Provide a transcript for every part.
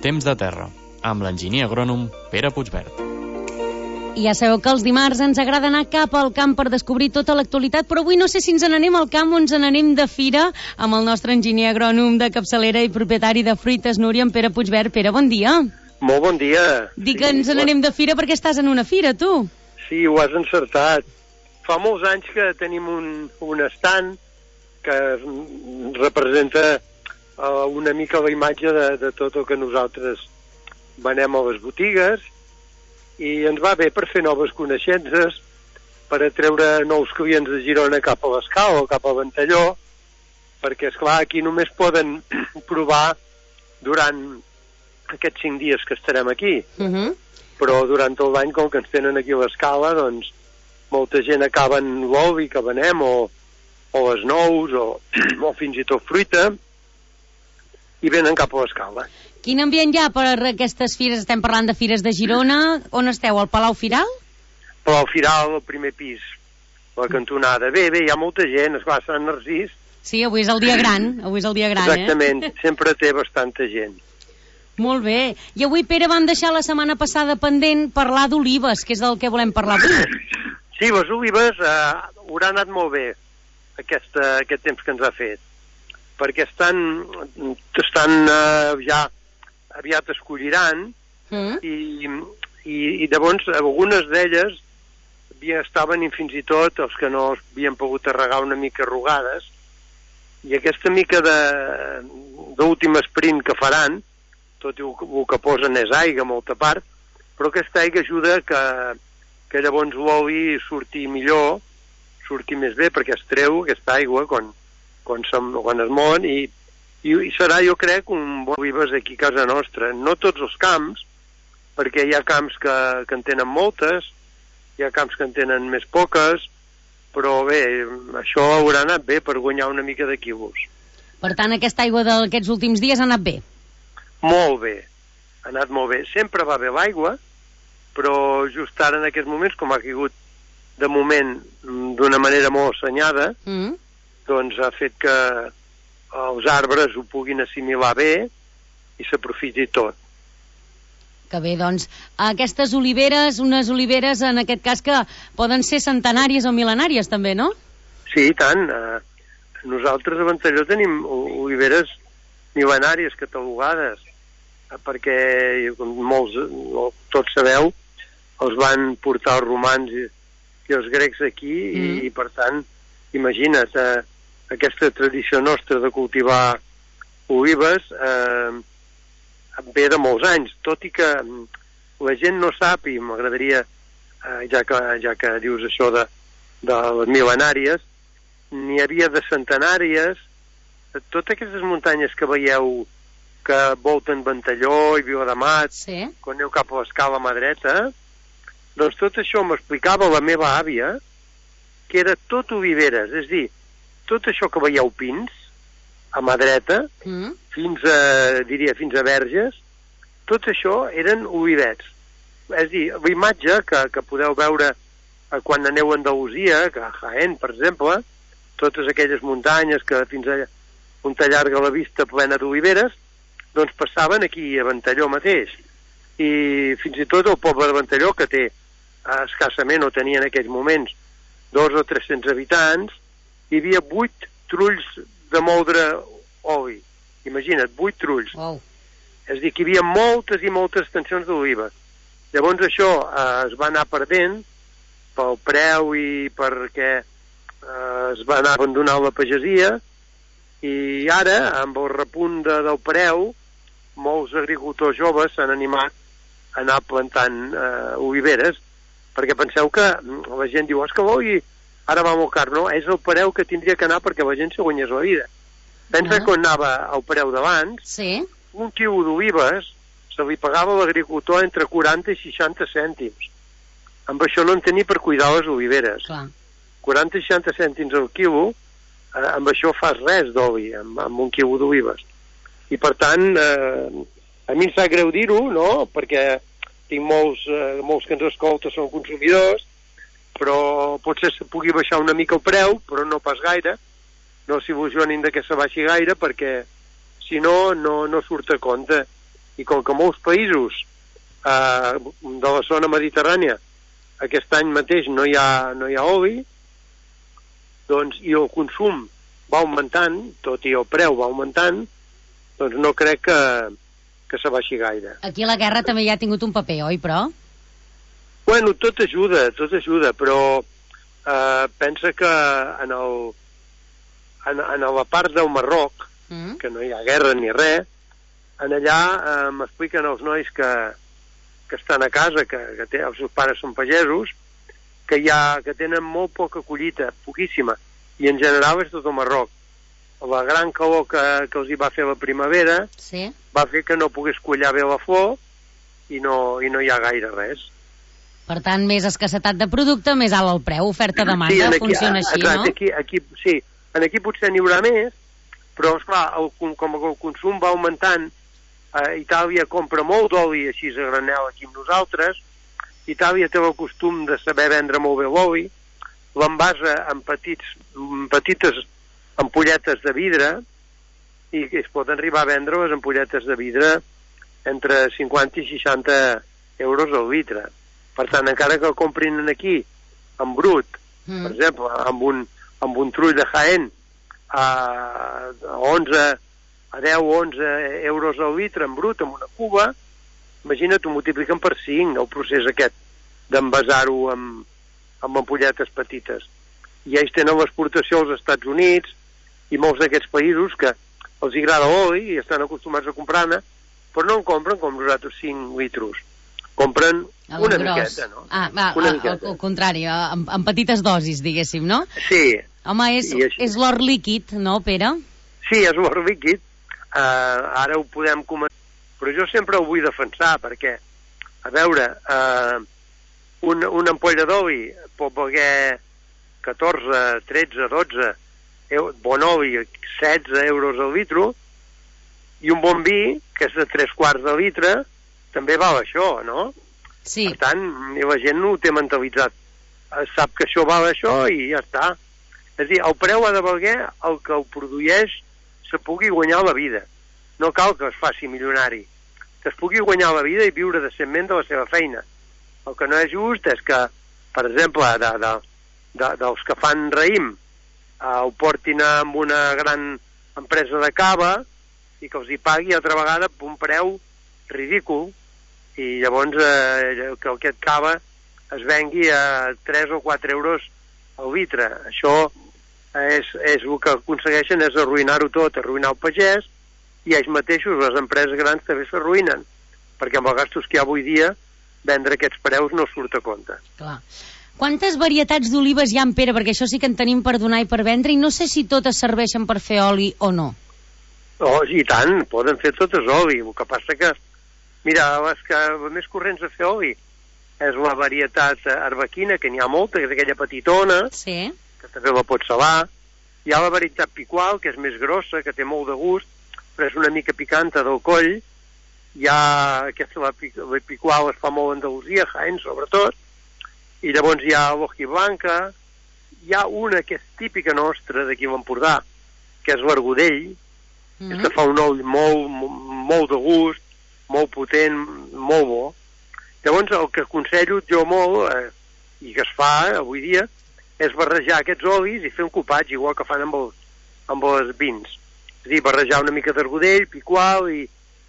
Temps de terra, amb l'enginyer agrònom Pere Puigverd. I ja sabeu que els dimarts ens agrada anar cap al camp per descobrir tota l'actualitat, però avui no sé si ens n'anem al camp o ens n'anem de fira amb el nostre enginyer agrònom de capçalera i propietari de fruites Núria, en Pere Puigverd. Pere, bon dia. Molt bon dia. Dic que ens n'anem de fira perquè estàs en una fira, tu. Sí, ho has encertat. Fa molts anys que tenim un estand que representa una mica la imatge de tot el que nosaltres venem a les botigues, i ens va bé per fer noves coneixences, per atreure nous clients de Girona cap a l'Escala o cap a Ventalló, perquè, esclar, aquí només poden provar durant aquests 5 dies que estarem aquí. Però durant tot l'any, com que ens tenen aquí a l'Escala, doncs molta gent acaben l'oli que venem, o les nous, o fins i tot fruita, i venen cap a l'Escala. Quin ambient hi ha per aquestes fires? Estem parlant de fires de Girona. On esteu, al Palau Firal? Palau Firal, al primer pis, la cantonada. Bé, hi ha molta gent, esclar, Sant Narcís. Sí, avui és el dia gran, Exactament, sempre té bastanta gent. Molt bé. I avui, Pere, vam deixar la setmana passada pendent parlar d'olives, que és del que volem parlar avui. Sí, les olives haurà anat molt bé aquest temps que ens ha fet, perquè estan ja aviat es colliran, i llavors algunes d'elles estaven, i fins i tot els que no havien pogut arregar, una mica arrugades, i aquesta mica d'últim sprint que faran, tot i el que posen és aigua, molta part, però aquesta aigua ajuda que llavors l'oli surti millor, surti més bé, perquè es treu aquesta aigua quan es mouen, i serà, jo crec, un bon olives aquí a casa nostra. No tots els camps, perquè hi ha camps que en tenen moltes, hi ha camps que en tenen més poques, però bé, això haurà anat bé per guanyar una mica de quilos. Per tant, aquesta aigua d'aquests últims dies ha anat bé? Molt bé, ha anat molt bé. Sempre va bé l'aigua, però just ara en aquests moments, com ha caigut de moment d'una manera molt assenyada, doncs ha fet que els arbres ho puguin assimilar bé i s'aprofiti tot. Que bé, doncs, aquestes oliveres, unes oliveres en aquest cas que poden ser centenàries o mil·lenàries també, no? Sí, i tant. Nosaltres a Ventalló tenim oliveres mil·lenàries catalogades, perquè, com tots sabeu, els van portar els romans i els grecs aquí, i per tant, imagina't, aquesta tradició nostra de cultivar olives ve de molts anys, tot i que la gent no sap, i m'agradaria, ja que dius això de les mil·lenàries, n'hi havia de centenàries, totes aquestes muntanyes que veieu que volten Ventalló i Vilademat, quan aneu cap a l'Escala a mà dreta, doncs tot això m'explicava la meva àvia, que era tot oliveres, és a dir, tot això que veieu pins, a mà dreta, fins a Verges, tot això eren olivets. És a dir, la imatge que podeu veure quan aneu a Andalusia, que a Jaén, per exemple, totes aquelles muntanyes que fins a on t'allarga la vista plena d'oliveres, doncs passaven aquí a Ventalló mateix. I fins i tot el poble de Ventalló, que té escassament, o tenia en aquells moments 200 o 300 habitants, hi havia 8 trulls de moldre oli. Imagina't, 8 trulls. Wow. És a dir, que hi havia moltes i moltes extensions d'oliva. Llavors això es va anar perdent pel preu i perquè es va anar abandonant la pagesia, i ara, amb el repunt del preu, molts agricultors joves s'han animat a anar plantant oliveres, perquè penseu que la gent diu, que l'oli ara va molt car, no? És el preu que tindria que anar perquè la gent se guanyés la vida. Pensa que on anava el preu d'abans, un quilo d'olives se li pagava a l'agricultor entre 40 i 60 cèntims. Amb això no en tenia per cuidar les oliveres. 40 i 60 cèntims al quilo, amb això fas res d'oli, amb un quilo d'olives. I per tant, a mi em sap greu dir-ho, no?, perquè tinc molts que ens escolten, són consumidors, però potser se pugui baixar una mica el preu, però no pas gaire, no s'il·lusionin de que se baixi gaire, perquè si no, no surt a compte. i com que molts països de la zona mediterrània aquest any mateix no hi ha oli, doncs, i el consum va augmentant, tot i el preu va augmentant, doncs no crec que s'abaixi gaire. Aquí la guerra també hi ha tingut un paper, oi, però? Bueno, tot ajuda, però pensa que en la part del Marroc, que no hi ha guerra ni res, en allà m'expliquen els nois que estan a casa, que els seus pares són pagesos, que tenen molt poca collita, poquíssima, i en general és tot el Marroc. La gran calor que els hi va fer la primavera va fer que no pogués collar bé la flor i no hi ha gaire res. Per tant, més escassetat de producte, més alt el preu, oferta-demanda, funciona així, no? Sí, aquí potser n'hi haurà més, però, esclar, com el consum va augmentant, Itàlia compra molt d'oli així a granel aquí amb nosaltres, Itàlia té el costum de saber vendre molt bé l'oli, l'envasa en petites ampolletes de vidre, i es poden arribar a vendre les ampolletes de vidre entre 50 i 60 euros al litre. Per tant, encara que el comprin aquí en brut, per exemple, amb un trull de Jaén a 10 o 11 euros al litre en brut, amb una cuba, imagina't, ho multipliquen per 5 el procés aquest d'envasar-ho amb ampolletes petites. I ells tenen l'exportació als Estats Units i molts d'aquests països que els agrada l'oli i estan acostumats a comprar-ne, però no en compren com nosaltres 5 litros. Compren una miqueta, no? Al contrari, en petites dosis, diguéssim, no? Sí. Home, és l'or líquid, no, Pere? Sí, és l'or líquid. Ara ho podem comentar, però jo sempre ho vull defensar, perquè, a veure, una ampolla d'oli pot valer 14, 13, 12, bon oli, 16 euros al litro, i un bon vi, que és de 3/4 de litre, també val això, no? Sí. Per tant, la gent no ho té mentalitzat. Sap que això val això i ja està. És a dir, el preu ha de valer el que el produeix se pugui guanyar la vida. No cal que es faci milionari. Que es pugui guanyar la vida i viure decentment de la seva feina. El que no és just és que, per exemple, dels que fan raïm, ho portin amb una gran empresa de cava i que els hi pagui altra vegada per un preu ridícul, i llavors que aquest cava es vengui a 3 o 4 euros al litre. Això és el que aconsegueixen, és arruïnar-ho tot, arruïnar el pagès, i ells mateixos, les empreses grans, també s'arruïnen, perquè amb els gastos que hi ha avui dia, vendre aquests preus no surt a compte. Clar. Quantes varietats d'olives hi ha, Pere? Perquè això sí que en tenim per donar i per vendre, i no sé si totes serveixen per fer oli o no. Oh, i tant, poden fer totes oli. El que passa que, mira, les més corrents de fer oli és la varietat arbequina, que n'hi ha molta, que és aquella petitona, sí, que també la pots salar. Hi ha la varietat picual, que és més grossa, que té molt de gust, però és una mica picanta del coll. Hi ha aquesta, la picual es fa molt a Andalusia, Jaén sobretot, i llavors hi ha l'hojiblanca. Hi ha una que és típica nostra d'aquí a l'Empordà, que és l'argudell, que fa un oli molt de gust, molt potent, molt bo. Llavors el que aconsello jo molt, i que es fa avui dia, és barrejar aquests olis i fer un copatge, igual que fan amb els vins. És a dir, barrejar una mica d'argudell, picual i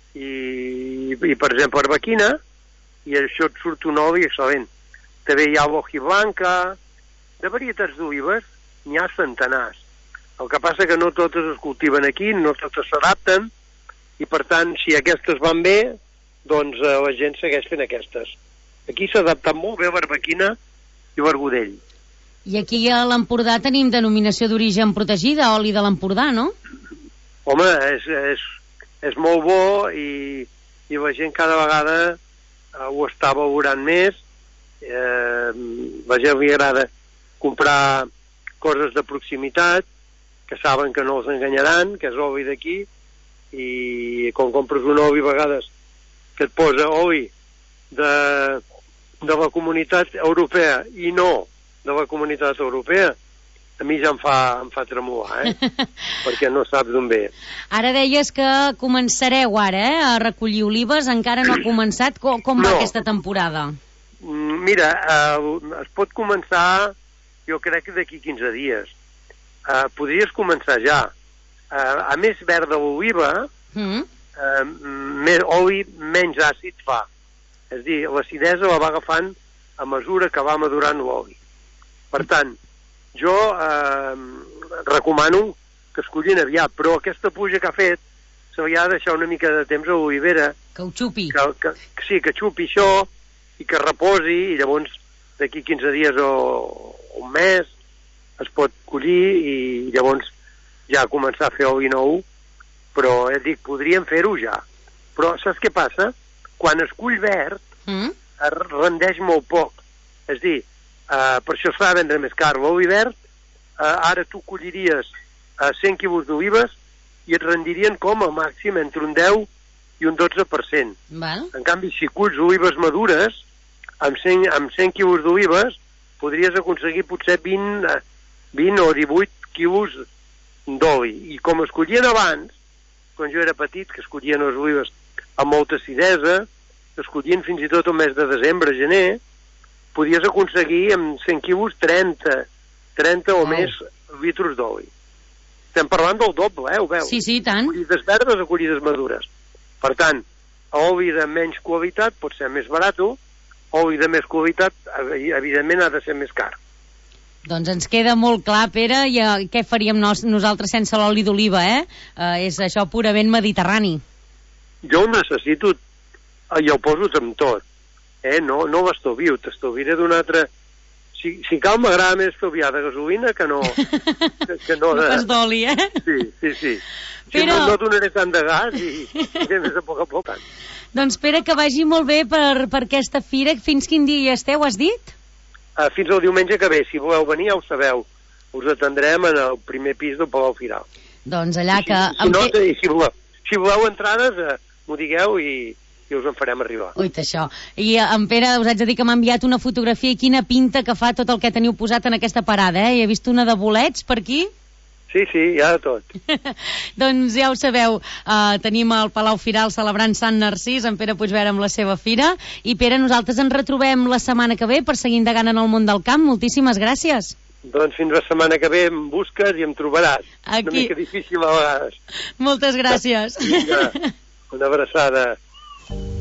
per exemple, arbequina, i això et surt un oli excel·lent. També hi ha l'hojiblanca. De varietats d'olives n'hi ha centenars. El que passa que no totes es cultiven aquí, no totes s'adapten, i per tant, si aquestes van bé, doncs la gent segueix fent aquestes. Aquí s'ha adaptat molt bé l'arbequina i l'argudell. I aquí a l'Empordà tenim denominació d'origen protegida, oli de l'Empordà, no? Home, és molt bo i la gent cada vegada ho està valorant més. La gent li agrada comprar coses de proximitat, que saben que no els enganyaran, que és oli d'aquí, i quan compres un oli a vegades que et posa oli de la comunitat europea i no de la comunitat europea, a mi ja em fa tremolar, perquè no saps d'on ve. Ara deies que començareu ara, a recollir olives, encara no ha començat. Com va aquesta temporada? Mira, es pot començar, jo crec que d'aquí 15 dies. Podries començar ja. A més verd de l'oliva, més oli, menys àcid fa. És a dir, l'acidesa la va agafant a mesura que va madurant l'oli. Per tant, jo recomano que es collin aviat, però aquesta pluja que ha fet se li ha de deixar una mica de temps a l'olivera. Que ho xupi. Sí, que xupi això i que reposi, i llavors d'aquí 15 dies o un mes es pot collir i llavors ja començar a fer oli nou, però dic, podríem fer-ho ja. Però saps què passa? Quan es cull verd es rendeix molt poc. És a dir, per això es fa vendre més car. L'oli verd, ara tu colliries 100 quilos d'olives i et rendirien com a màxim entre un 10 i un 12%. Val. En canvi, si culls olives madures, amb 100 quilos d'olives podries aconseguir potser 20 o 18 quilos d'oli. I com es collien abans, quan jo era petit, que es collien les olives amb molta acidesa, es collien fins i tot el mes de desembre, gener, podies aconseguir amb 100 quilos 30 o més litres d'oli. Estem parlant del doble, ho veus? Sí, tant. Collides verdes o collides madures. Per tant, oli de menys qualitat pot ser més barat, oli de més qualitat, evidentment, ha de ser més car. Doncs ens queda molt clar, Pere, i què faríem nosaltres sense l'oli d'oliva, és això purament mediterrani. Jo ho necessito, i ho poso amb tot. No l'estalvio, t'estalviaré d'un altre... Si cal, m'agrada més estalviar de gasolina que no... no pas d'oli, Sí. Però... no donaré tant de gas i més a poc a poc. Doncs Pere, que vagi molt bé per aquesta fira. Fins quin dia hi esteu, has dit? Fins al diumenge que ve. Si voleu venir, ja ho sabeu. Us atendrem en el primer pis del Palau Firal. Doncs allà que... Si voleu entrades, m'ho digueu i us en farem arribar. Ui, això. I en Pere, us haig de dir que m'ha enviat una fotografia i quina pinta que fa tot el que teniu posat en aquesta parada, He vist una de bolets per aquí. Sí, hi ha de tot. Doncs ja ho sabeu, tenim el Palau Firal celebrant Sant Narcís, en Pere Puigverd amb la seva fira, i Pere, nosaltres ens retrobem la setmana que ve per seguir indagant en el món del camp. Moltíssimes gràcies. Doncs fins la setmana que ve em busques i em trobaràs. Aquí. Una mica difícil a vegades. Moltes gràcies. Vinga, una abraçada.